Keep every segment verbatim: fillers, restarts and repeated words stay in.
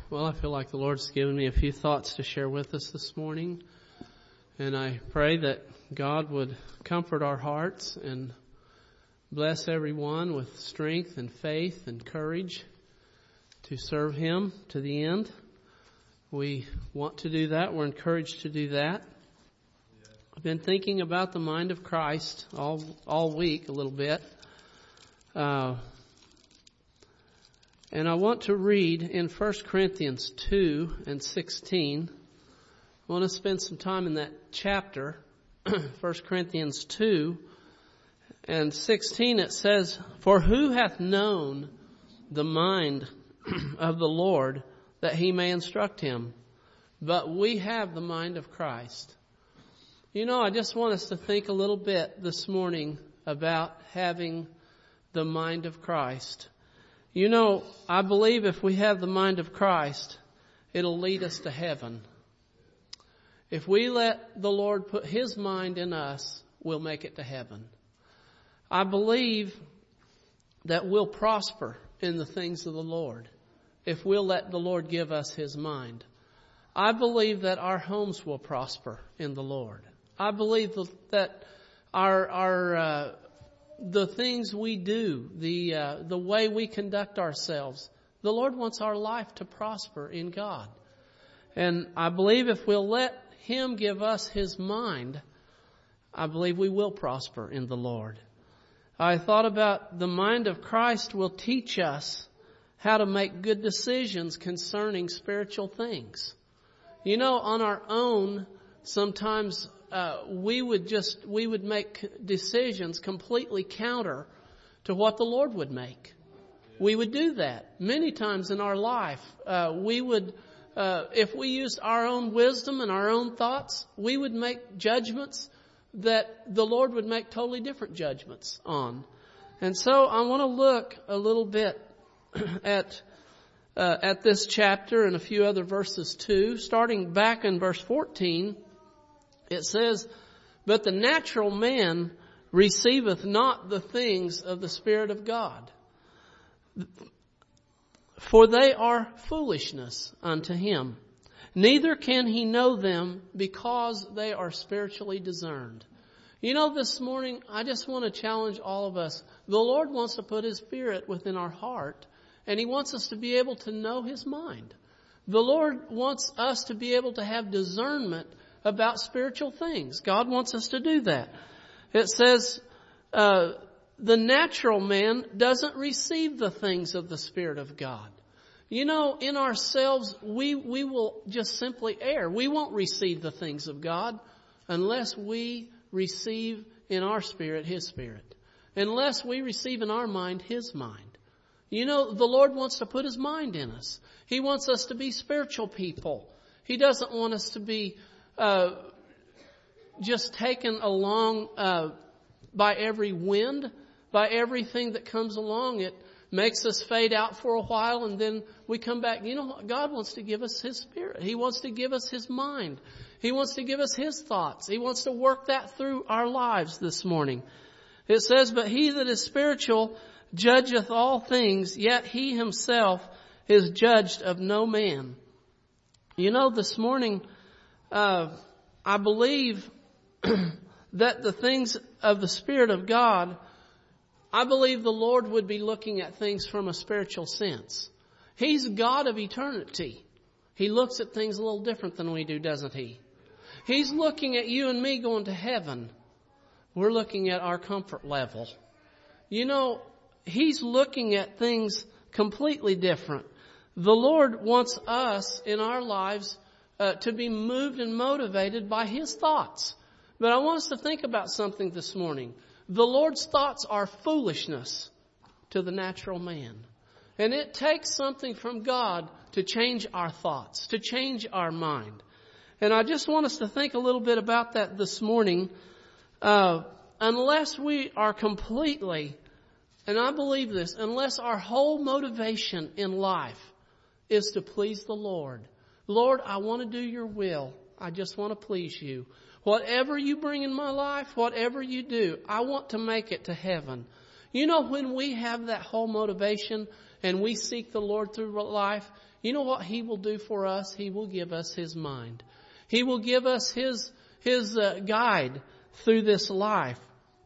Well, I feel like the Lord's given me a few thoughts to share with us this morning. And I pray that God would comfort our hearts and bless everyone with strength and faith and courage to serve Him to the end. We want to do that. We're encouraged to do that. I've been thinking about the mind of Christ all all week a little bit. Uh, and I want to read in First Corinthians two and sixteen. I want to spend some time in that chapter, First Corinthians two and sixteen. It says, "For who hath known the mind of the Lord, that He may instruct him? But we have the mind of Christ." You know, I just want us to think a little bit this morning about having the mind of Christ. You know, I believe if we have the mind of Christ, it'll lead us to heaven. If we let the Lord put His mind in us, we'll make it to heaven. I believe that we'll prosper in the things of the Lord if we'll let the Lord give us His mind. I believe that our homes will prosper in the Lord. I believe that our our uh, the things we do, the uh, the way we conduct ourselves, the Lord wants our life to prosper in God. And I believe if we'll let Him give us His mind, I believe we will prosper in the Lord. I thought about the mind of Christ will teach us how to make good decisions concerning spiritual things. You know, on our own, sometimes uh, we would just, we would make decisions completely counter to what the Lord would make. We would do that many times in our life. Uh, we would, uh, if we used our own wisdom and our own thoughts, we would make judgments that the Lord would make totally different judgments on. And so I want to look a little bit at uh, at this chapter and a few other verses too. Starting back in verse fourteen, it says, "But the natural man receiveth not the things of the Spirit of God, for they are foolishness unto him. Neither can he know them, because they are spiritually discerned." You know, this morning, I just want to challenge all of us. The Lord wants to put His Spirit within our heart, and He wants us to be able to know His mind. The Lord wants us to be able to have discernment about spiritual things. God wants us to do that. It says, uh, the natural man doesn't receive the things of the Spirit of God. You know, in ourselves, we, we will just simply err. We won't receive the things of God unless we receive in our spirit His Spirit. Unless we receive in our mind His mind. You know, the Lord wants to put His mind in us. He wants us to be spiritual people. He doesn't want us to be uh, just taken along uh, by every wind, by everything that comes along. It makes us fade out for a while, and then we come back. You know, God wants to give us His Spirit. He wants to give us His mind. He wants to give us His thoughts. He wants to work that through our lives this morning. It says, "But he that is spiritual judgeth all things, yet he himself is judged of no man." You know, this morning, uh, I believe that the things of the Spirit of God, I believe the Lord would be looking at things from a spiritual sense. He's God of eternity. He looks at things a little different than we do, doesn't He? He's looking at you and me going to heaven. We're looking at our comfort level. You know, He's looking at things completely different. The Lord wants us in our lives uh, to be moved and motivated by His thoughts. But I want us to think about something this morning. The Lord's thoughts are foolishness to the natural man. And it takes something from God to change our thoughts, to change our mind. And I just want us to think a little bit about that this morning. Uh, unless we are completely, and I believe this, unless our whole motivation in life is to please the Lord. Lord, I want to do Your will. I just want to please You. Whatever You bring in my life, whatever You do, I want to make it to heaven. You know, when we have that whole motivation, and we seek the Lord through life, you know what He will do for us? He will give us His mind. He will give us His, His uh, guide through this life.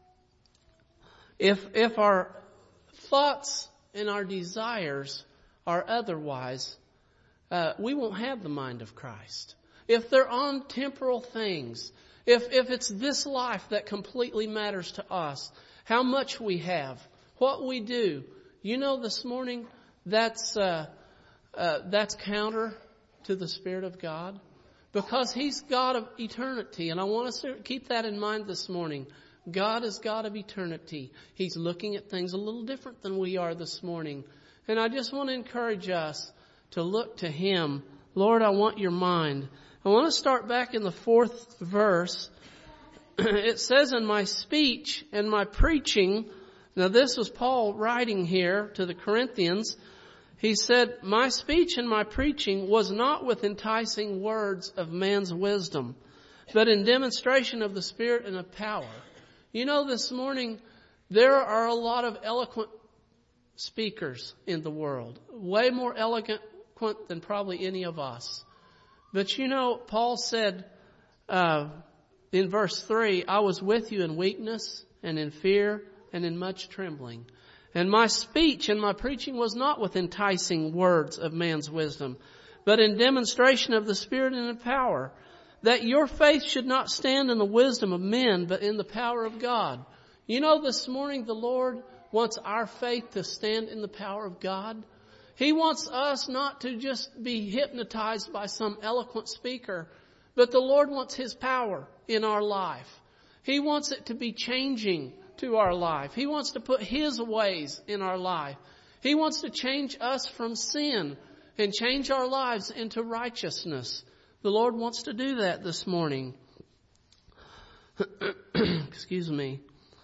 If, if our thoughts and our desires are otherwise, uh, we won't have the mind of Christ. If they're on temporal things, if, if it's this life that completely matters to us, how much we have, what we do, you know, this morning, that's, uh, uh, that's counter to the Spirit of God. Because He's God of eternity. And I want us to keep that in mind this morning. God is God of eternity. He's looking at things a little different than we are this morning. And I just want to encourage us to look to Him. Lord, I want your mind. I want to start back in the fourth verse. It says, in my speech and my preaching. Now this was Paul writing here to the Corinthians. He said, my speech and my preaching was not with enticing words of man's wisdom, but in demonstration of the Spirit and of power. You know, this morning, there are a lot of eloquent speakers in the world, way more eloquent than probably any of us. But you know, Paul said uh, in verse three, I was with you in weakness and in fear and in much trembling. And my speech and my preaching was not with enticing words of man's wisdom, but in demonstration of the Spirit and in power, that your faith should not stand in the wisdom of men, but in the power of God. You know, this morning the Lord wants our faith to stand in the power of God. He wants us not to just be hypnotized by some eloquent speaker, but the Lord wants His power in our life. He wants it to be changing to our life. He wants to put His ways in our life. He wants to change us from sin and change our lives into righteousness. The Lord wants to do that this morning. Excuse me.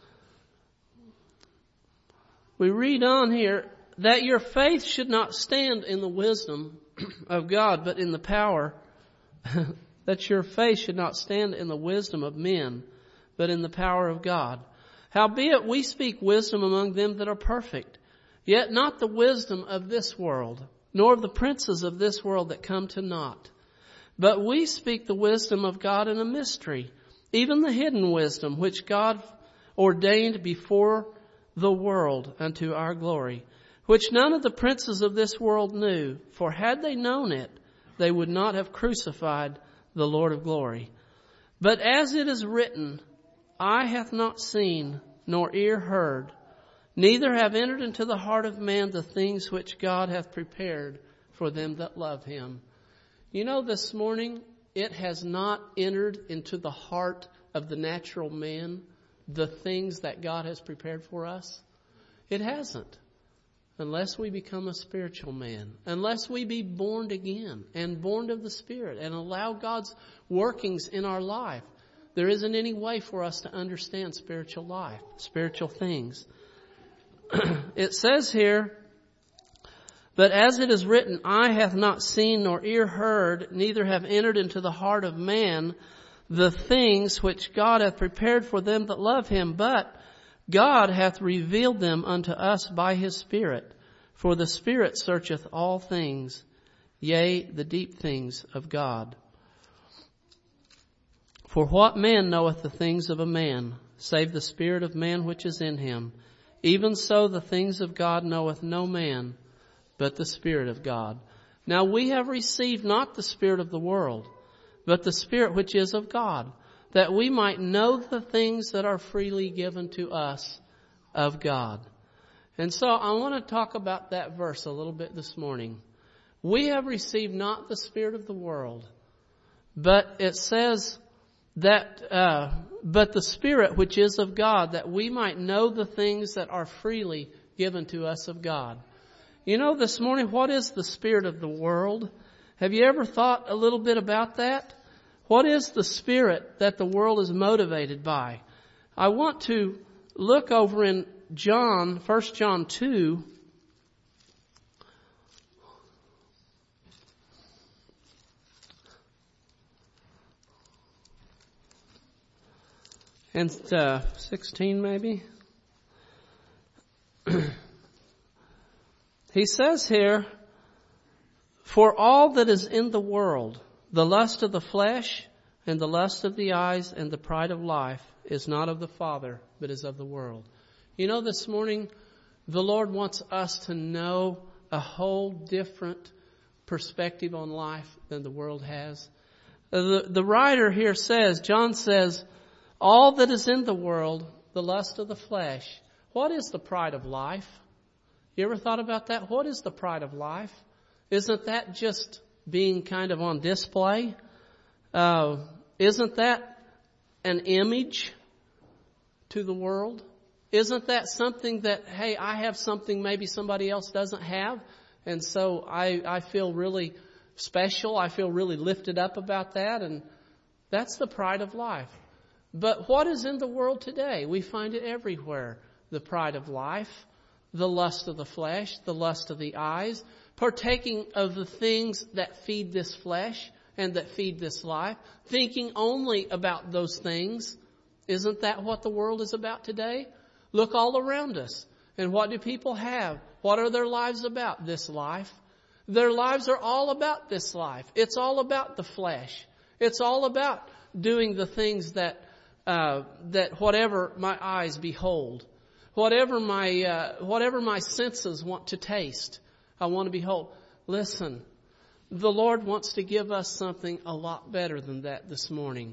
We read on here, that your faith should not stand in the wisdom of God, but in the power. That your faith should not stand in the wisdom of men, but in the power of God. Howbeit we speak wisdom among them that are perfect, yet not the wisdom of this world, nor of the princes of this world that come to naught. But we speak the wisdom of God in a mystery, even the hidden wisdom which God ordained before the world unto our glory, which none of the princes of this world knew, for had they known it, they would not have crucified the Lord of glory. But as it is written, eye hath not seen, nor ear heard, neither have entered into the heart of man the things which God hath prepared for them that love Him. You know, this morning, it has not entered into the heart of the natural man the things that God has prepared for us. It hasn't. Unless we become a spiritual man, unless we be born again and born of the Spirit and allow God's workings in our life, there isn't any way for us to understand spiritual life, spiritual things. It says here, but as it is written, eye hath not seen nor ear heard, neither have entered into the heart of man the things which God hath prepared for them that love Him, but God hath revealed them unto us by His Spirit. For the Spirit searcheth all things, yea, the deep things of God. For what man knoweth the things of a man, save the spirit of man which is in him? Even so the things of God knoweth no man, but the Spirit of God. Now we have received not the spirit of the world, but the Spirit which is of God, that we might know the things that are freely given to us of God. And so I want to talk about that verse a little bit this morning. We have received not the spirit of the world, but it says that, uh, but the Spirit which is of God, that we might know the things that are freely given to us of God. You know, this morning, what is the spirit of the world? Have you ever thought a little bit about that? What is the spirit that the world is motivated by? I want to look over in John, First John two. And uh, sixteen maybe. He says here, for all that is in the world, the lust of the flesh and the lust of the eyes and the pride of life is not of the Father, but is of the world. You know, this morning, the Lord wants us to know a whole different perspective on life than the world has. The, the writer here says, John says, all that is in the world, the lust of the flesh. What is the pride of life? You ever thought about that? What is the pride of life? Isn't that just being kind of on display? Uh, isn't that an image to the world? Isn't that something that, hey, I have something maybe somebody else doesn't have, and so I, I feel really special. I feel really lifted up about that, and that's the pride of life. But what is in the world today? We find it everywhere. The pride of life, the lust of the flesh, the lust of the eyes, partaking of the things that feed this flesh and that feed this life, thinking only about those things. Isn't that what the world is about today? Look all around us. And what do people have? What are their lives about? This life. Their lives are all about this life. It's all about the flesh. It's all about doing the things that uh, that whatever my eyes behold, whatever my uh, whatever my senses want to taste, I want to behold. Listen, the Lord wants to give us something a lot better than that this morning.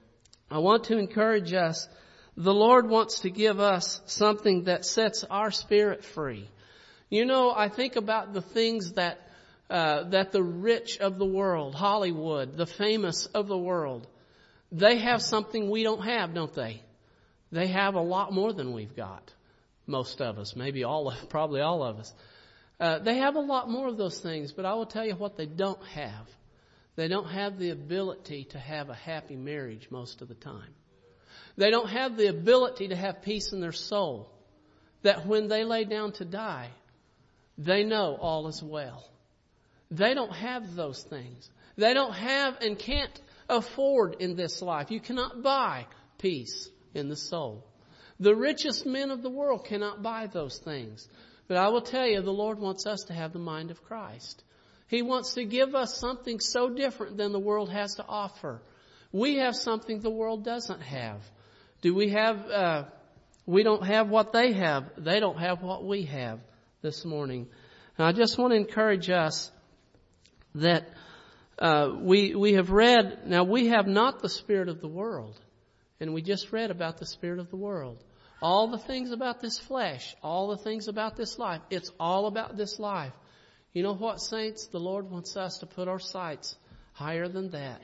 I want to encourage us. The Lord wants to give us something that sets our spirit free. You know, I think about the things that uh, that the rich of the world, Hollywood, the famous of the world, they have something we don't have, don't they? They have a lot more than we've got. Most of us, maybe all of, probably all of us. Uh, they have a lot more of those things, but I will tell you what they don't have. They don't have the ability to have a happy marriage most of the time. They don't have the ability to have peace in their soul, that when they lay down to die, they know all is well. They don't have those things. They don't have and can't afford in this life. You cannot buy peace in the soul. The richest men of the world cannot buy those things. But I will tell you, the Lord wants us to have the mind of Christ. He wants to give us something so different than the world has to offer. We have something the world doesn't have. Do we have, uh, we don't have what they have. They don't have what we have this morning. And I just want to encourage us that uh, we, we have read, now we have not the spirit of the world. And we just read about the spirit of the world. All the things about this flesh, all the things about this life, it's all about this life. You know what, saints? The Lord wants us to put our sights higher than that.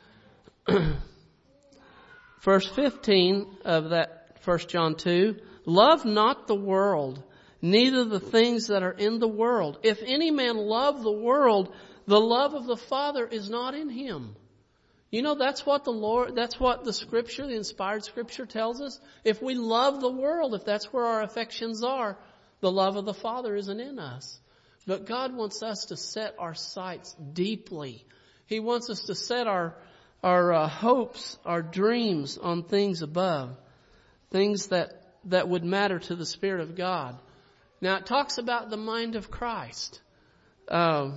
Verse fifteen of that First John two, love not the world, neither the things that are in the world. If any man love the world, the love of the Father is not in him. You know, that's what the Lord, that's what the Scripture, the inspired Scripture tells us. If we love the world, if that's where our affections are, the love of the Father isn't in us. But God wants us to set our sights deeply. He wants us to set our our uh, hopes, our dreams on things above, things that, that would matter to the Spirit of God. Now, it talks about the mind of Christ. Um,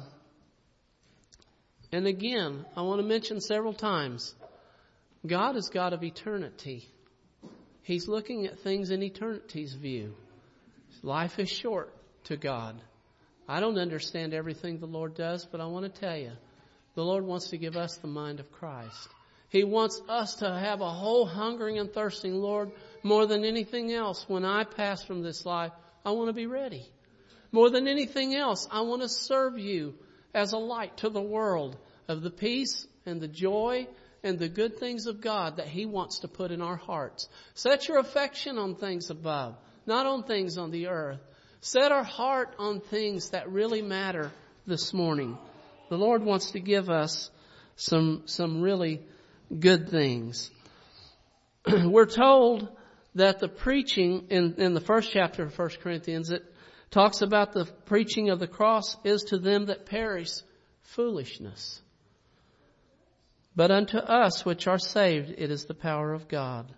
and again, I want to mention several times, God is God of eternity. He's looking at things in eternity's view. Life is short to God. I don't understand everything the Lord does, but I want to tell you, the Lord wants to give us the mind of Christ. He wants us to have a whole hungering and thirsting, Lord, more than anything else. When I pass from this life, I want to be ready. More than anything else, I want to serve you as a light to the world of the peace and the joy and the good things of God that He wants to put in our hearts. Set your affection on things above, not on things on the earth. Set our heart on things that really matter this morning. The Lord wants to give us some some really good things. We're told that the preaching in, in the first chapter of First Corinthians, it talks about the preaching of the cross is to them that perish foolishness. But unto us which are saved, it is the power of God.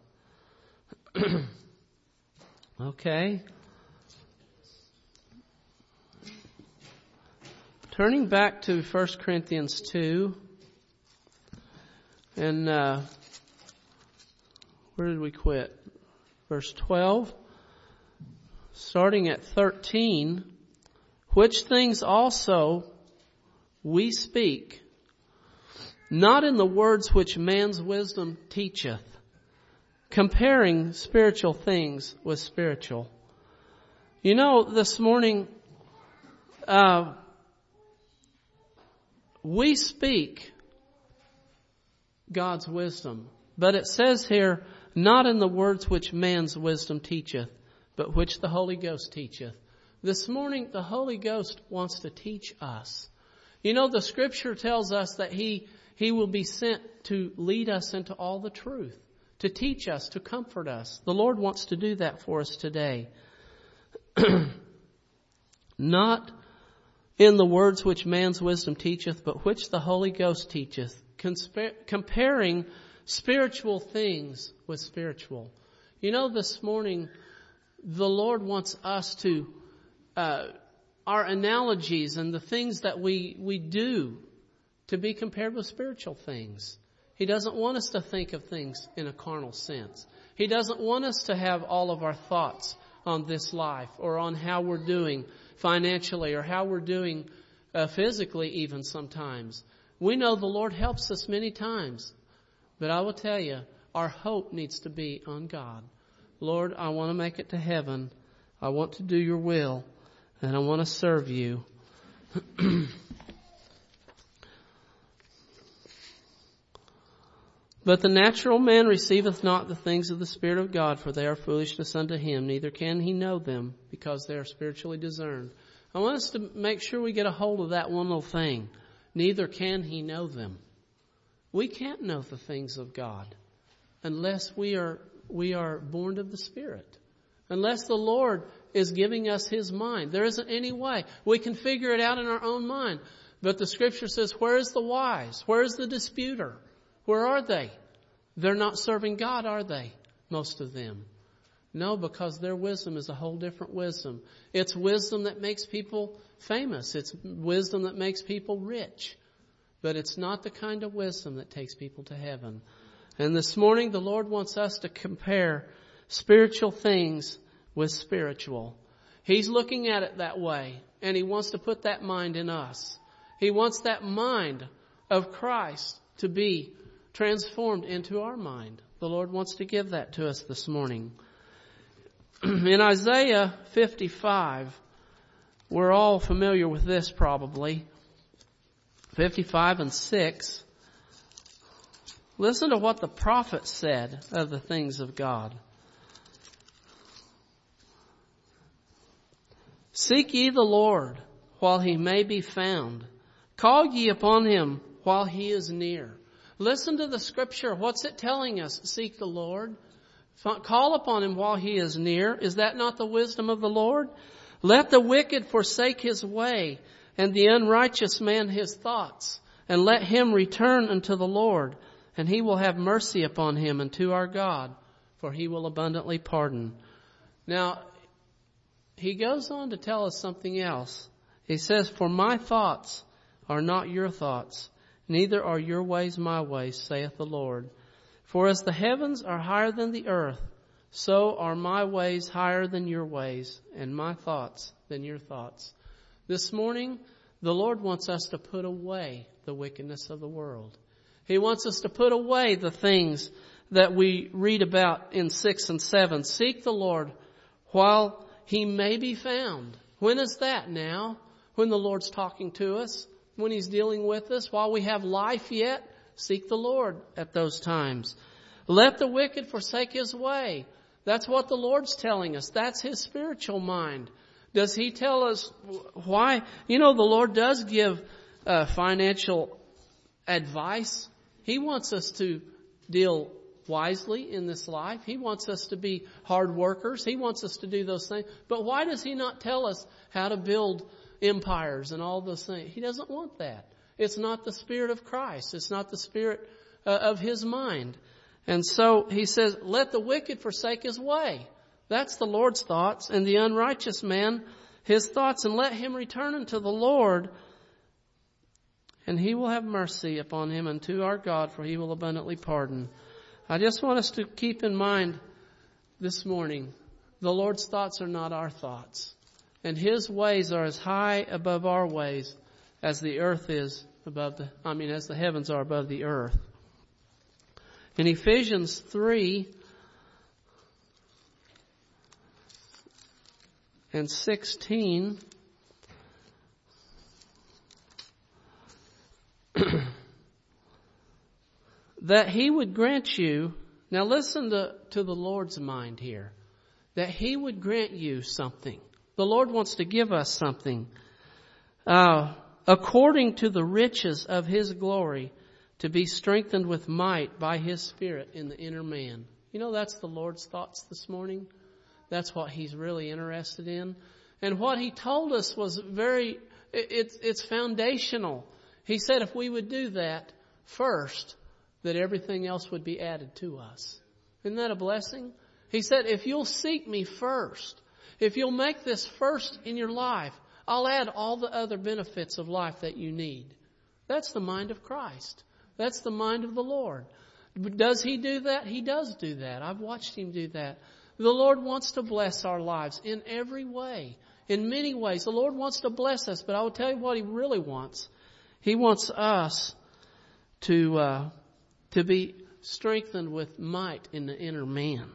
Okay. Turning back to First Corinthians two, and uh, where did we quit? Verse twelve, starting at thirteen, which things also we speak, not in the words which man's wisdom teacheth, comparing spiritual things with spiritual. You know, this morning, uh, we speak God's wisdom, but it says here, not in the words which man's wisdom teacheth, but which the Holy Ghost teacheth. This morning, the Holy Ghost wants to teach us. You know, the Scripture tells us that He, He will be sent to lead us into all the truth, to teach us, to comfort us. The Lord wants to do that for us today. Not in the words which man's wisdom teacheth, but which the Holy Ghost teacheth, conspa- comparing spiritual things with spiritual. You know, this morning, the Lord wants us to, uh, our analogies and the things that we, we do to be compared with spiritual things. He doesn't want us to think of things in a carnal sense. He doesn't want us to have all of our thoughts on this life or on how we're doing financially or how we're doing uh, physically even sometimes. We know the Lord helps us many times. But I will tell you, our hope needs to be on God. Lord, I want to make it to heaven. I want to do your will. And I want to serve you. But the natural man receiveth not the things of the Spirit of God, for they are foolishness unto him. Neither can he know them, because they are spiritually discerned. I want us to make sure we get a hold of that one little thing. Neither can he know them. We can't know the things of God unless we are we are born of the Spirit. Unless the Lord is giving us His mind. There isn't any way. We can figure it out in our own mind. But the Scripture says, where is the wise? Where is the disputer? Where are they? They're not serving God, are they? Most of them. No, because their wisdom is a whole different wisdom. It's wisdom that makes people famous. It's wisdom that makes people rich. But it's not the kind of wisdom that takes people to heaven. And this morning, the Lord wants us to compare spiritual things with spiritual. He's looking at it that way, and He wants to put that mind in us. He wants that mind of Christ to be transformed into our mind. The Lord wants to give that to us this morning. In Isaiah fifty-five, we're all familiar with this probably. fifty-five and six. Listen to what the prophet said of the things of God. Seek ye the Lord while He may be found. Call ye upon Him while He is near. Listen to the Scripture. What's it telling us? Seek the Lord. Call upon Him while He is near. Is that not the wisdom of the Lord? Let the wicked forsake his way, and the unrighteous man his thoughts, and let him return unto the Lord, and He will have mercy upon him and to our God, for He will abundantly pardon. Now, He goes on to tell us something else. He says, for my thoughts are not your thoughts, neither are your ways my ways, saith the Lord. For as the heavens are higher than the earth, so are my ways higher than your ways, and my thoughts than your thoughts. This morning, the Lord wants us to put away the wickedness of the world. He wants us to put away the things that we read about in six and seven. Seek the Lord while He may be found. When is that now? When the Lord's talking to us, when He's dealing with us, while we have life yet, seek the Lord at those times. Let the wicked forsake his way. That's what the Lord's telling us. That's His spiritual mind. Does He tell us why? You know, the Lord does give uh, financial advice. He wants us to deal wisely in this life. He wants us to be hard workers. He wants us to do those things. But why does He not tell us how to build empires and all those things? He doesn't want that. It's not the Spirit of Christ. It's not the Spirit uh, of His mind. And so He says, let the wicked forsake his way. That's the Lord's thoughts. And the unrighteous man, his thoughts. And let him return unto the Lord, and He will have mercy upon him, and to our God, for He will abundantly pardon. I just want us to keep in mind this morning, the Lord's thoughts are not our thoughts, and His ways are as high above our ways as the earth is above the, I mean, as the heavens are above the earth. In Ephesians three and sixteen, that He would grant you, now listen to, to the Lord's mind here, that He would grant you something. The Lord wants to give us something. Uh, according to the riches of His glory, to be strengthened with might by His Spirit in the inner man. You know, that's the Lord's thoughts this morning. That's what He's really interested in. And what He told us was very, it's, it's foundational. He said if we would do that first, that everything else would be added to us. Isn't that a blessing? He said, if you'll seek me first, if you'll make this first in your life, I'll add all the other benefits of life that you need. That's the mind of Christ. That's the mind of the Lord. Does He do that? He does do that. I've watched Him do that. The Lord wants to bless our lives in every way, in many ways. The Lord wants to bless us, but I will tell you what He really wants. He wants us to uh, to be strengthened with might in the inner man,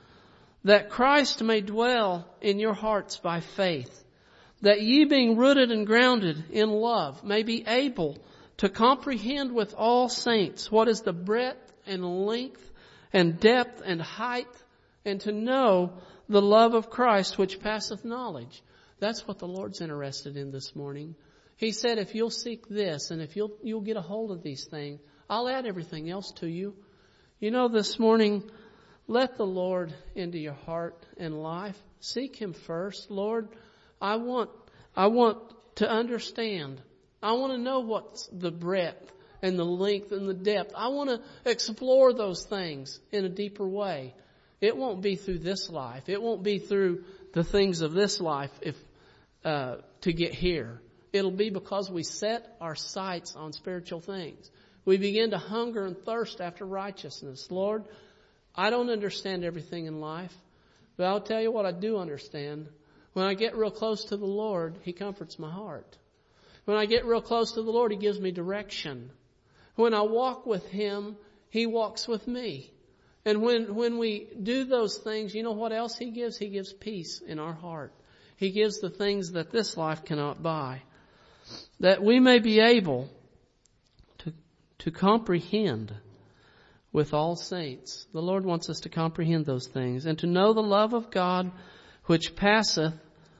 that Christ may dwell in your hearts by faith, that ye being rooted and grounded in love may be able to comprehend with all saints what is the breadth and length and depth and height, and to know the love of Christ which passeth knowledge. That's what the Lord's interested in this morning. He said, if you'll seek this and if you'll you'll get a hold of these things, I'll add everything else to you. You know, this morning, let the Lord into your heart and life. Seek Him first. Lord, I want I want to understand. I want to know what's the breadth and the length and the depth. I want to explore those things in a deeper way. It won't be through this life. It won't be through the things of this life if uh, to get here. It'll be because we set our sights on spiritual things. We begin to hunger and thirst after righteousness. Lord, I don't understand everything in life, but I'll tell you what I do understand. When I get real close to the Lord, He comforts my heart. When I get real close to the Lord, He gives me direction. When I walk with Him, He walks with me. And when, when we do those things, you know what else He gives? He gives peace in our heart. He gives the things that this life cannot buy. That we may be able to, to comprehend with all saints. The Lord wants us to comprehend those things and to know the love of God which passeth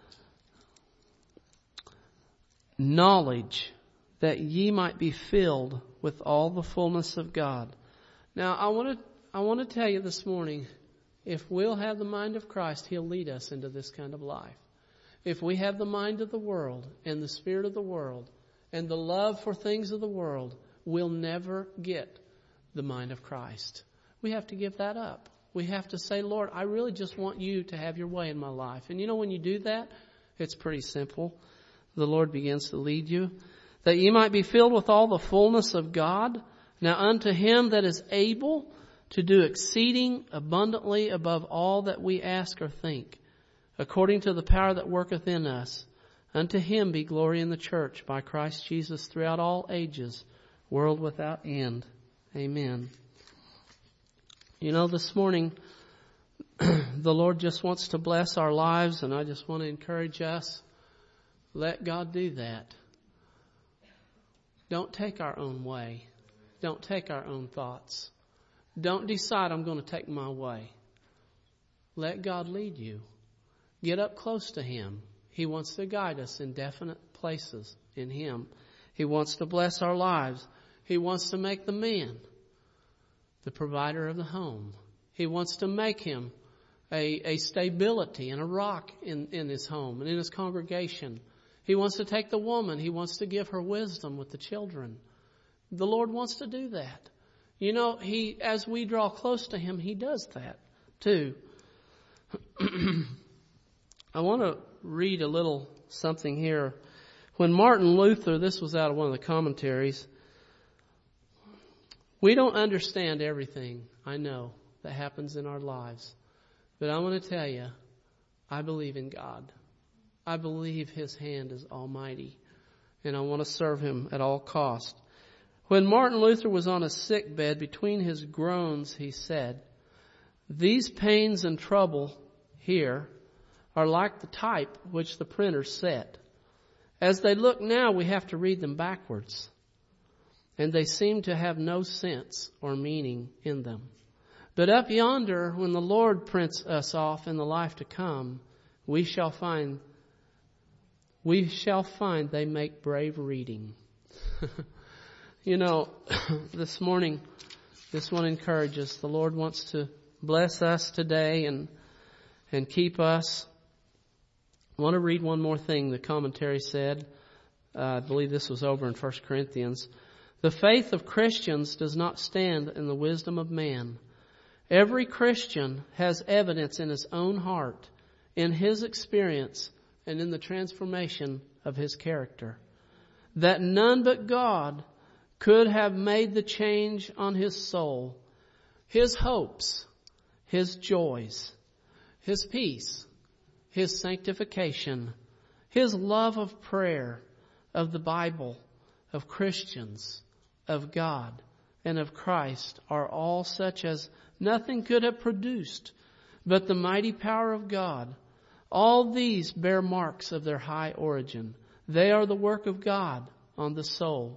knowledge, that ye might be filled with all the fullness of God. Now, I want to I want to tell you this morning, if we'll have the mind of Christ, He'll lead us into this kind of life. If we have the mind of the world and the spirit of the world and the love for things of the world, we'll never get the mind of Christ. We have to give that up. We have to say, Lord, I really just want You to have Your way in my life. And you know, when you do that, it's pretty simple. The Lord begins to lead you. That ye might be filled with all the fullness of God. Now unto Him that is able to do exceeding abundantly above all that we ask or think, according to the power that worketh in us, unto Him be glory in the church by Christ Jesus throughout all ages, world without end. Amen. You know, this morning, the Lord just wants to bless our lives, and I just want to encourage us. Let God do that. Don't take our own way. Don't take our own thoughts. Don't decide I'm going to take my way. Let God lead you. Get up close to Him. He wants to guide us in definite places in Him. He wants to bless our lives. He wants to make the man the provider of the home. He wants to make him a, a stability and a rock in, in his home and in his congregation. He wants to take the woman. He wants to give her wisdom with the children. The Lord wants to do that. You know, He, as we draw close to Him, He does that too. I want to read a little something here When Martin Luther, this was out of one of the commentaries, we don't understand everything, I know, that happens in our lives. But I want to tell you, I believe in God. I believe His hand is almighty. And I want to serve Him at all cost. When Martin Luther was on a sick bed, between his groans, he said, "These pains and trouble here are like the type which the printer set. As they look now, we have to read them backwards. And they seem to have no sense or meaning in them. But up yonder, when the Lord prints us off in the life to come, we shall find we shall find they make brave reading." You know, this morning, this one encourages. The Lord wants to bless us today and and keep us. I want to read one more thing the commentary said. Uh, I believe this was over in First Corinthians. "The faith of Christians does not stand in the wisdom of man. Every Christian has evidence in his own heart, in his experience, and in the transformation of his character, that none but God could have made the change on his soul, his hopes, his joys, his peace, his sanctification, his love of prayer, of the Bible, of Christians, of God, and of Christ are all such as nothing could have produced but the mighty power of God. All these bear marks of their high origin. They are the work of God on the soul."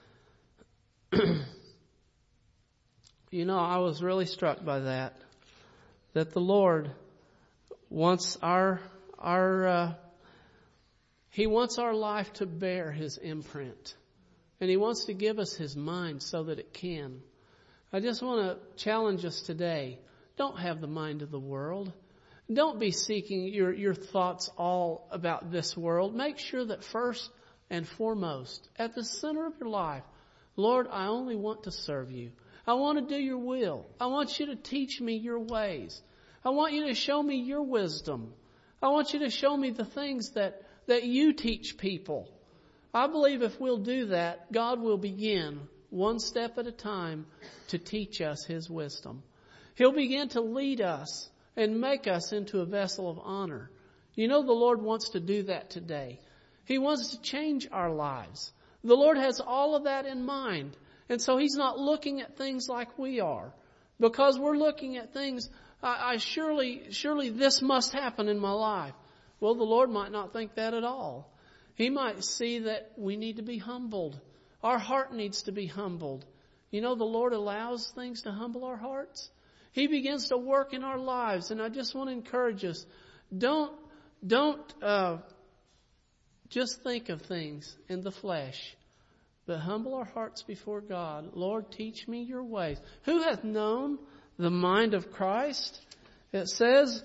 You know, I was really struck by that. That the Lord wants our, our, uh, He wants our life to bear His imprint. And He wants to give us His mind so that it can. I just want to challenge us today. Don't have the mind of the world. Don't be seeking your, your thoughts all about this world. Make sure that first and foremost, at the center of your life, Lord, I only want to serve You. I want to do Your will. I want You to teach me Your ways. I want You to show me Your wisdom. I want You to show me the things that, that You teach people. I believe if we'll do that, God will begin one step at a time to teach us His wisdom. He'll begin to lead us and make us into a vessel of honor. You know, the Lord wants to do that today. He wants to change our lives. The Lord has all of that in mind. And so He's not looking at things like we are. Because we're looking at things, I, I surely, surely this must happen in my life. Well, the Lord might not think that at all. He might see that we need to be humbled. Our heart needs to be humbled. You know, the Lord allows things to humble our hearts. He begins to work in our lives. And I just want to encourage us. Don't, don't, uh, just think of things in the flesh. But humble our hearts before God. Lord, teach me Your ways. Who hath known the mind of Christ? It says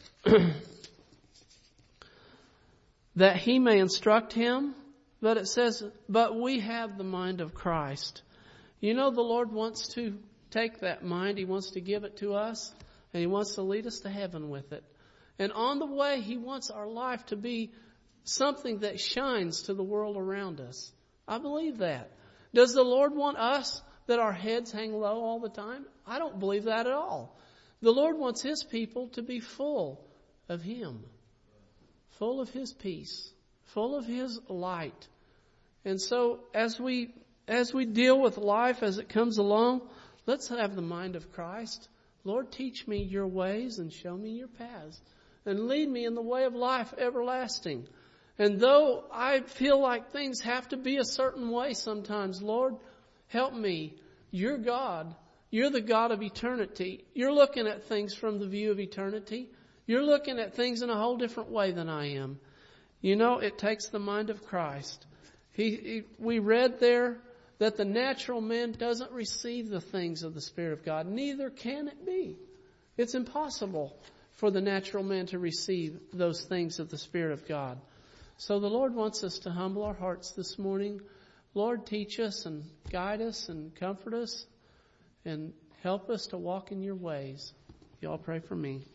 that He may instruct him. But it says, but we have the mind of Christ. You know, the Lord wants to take that mind. He wants to give it to us. And He wants to lead us to heaven with it. And on the way, He wants our life to be something that shines to the world around us. I believe that. Does the Lord want us that our heads hang low all the time? I don't believe that at all. The Lord wants His people to be full of Him. Full of His peace. Full of His light. And so as we as we deal with life as it comes along, let's have the mind of Christ. Lord, teach me Your ways and show me Your paths. And lead me in the way of life everlasting. And though I feel like things have to be a certain way sometimes, Lord, help me. You're God. You're the God of eternity. You're looking at things from the view of eternity. You're looking at things in a whole different way than I am. You know, it takes the mind of Christ. He, he, we read there that the natural man doesn't receive the things of the Spirit of God. Neither can it be. It's impossible for the natural man to receive those things of the Spirit of God. So the Lord wants us to humble our hearts this morning. Lord, teach us and guide us and comfort us and help us to walk in Your ways. Y'all pray for me.